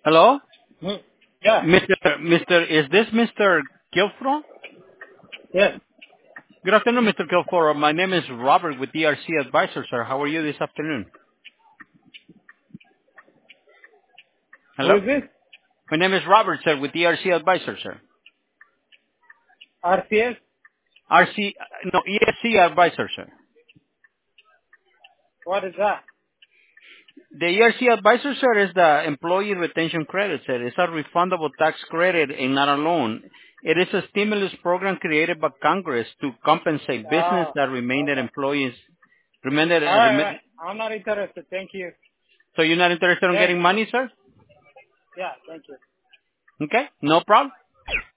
Hello? Hmm. Yeah. Is this Mr. Kilfro? Yes. Good afternoon, Mr. Kilfro. My name is Robert with DRC Advisors, sir. How are you this afternoon? Who Hello? is this? My name is Robert, sir, with DRC Advisors, sir. RCS? ESC Advisor, sir. What is that? The ERC Advisor, sir, is the Employee Retention Credit, sir. It's a refundable tax credit and not a loan. It is a stimulus program created by Congress to compensate business Oh, that remain their okay. employees. All right, all right. I'm not interested. Thank you. So you're not interested in Thanks. getting money, sir? Yeah, thank you. Okay, no problem.